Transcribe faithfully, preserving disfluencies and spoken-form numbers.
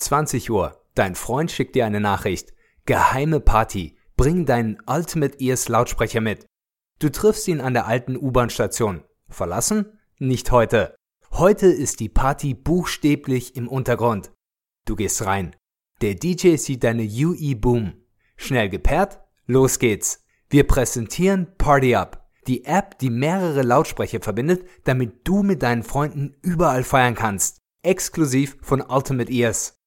zwanzig Uhr. Dein Freund schickt dir eine Nachricht. Geheime Party. Bring deinen Ultimate Ears Lautsprecher mit. Du triffst ihn an der alten U-Bahn-Station. Verlassen? Nicht heute. Heute ist die Party buchstäblich im Untergrund. Du gehst rein. Der D J sieht deine U E Boom. Schnell gepaart? Los geht's. Wir präsentieren Party Up, die App, die mehrere Lautsprecher verbindet, damit du mit deinen Freunden überall feiern kannst. Exklusiv von Ultimate Ears.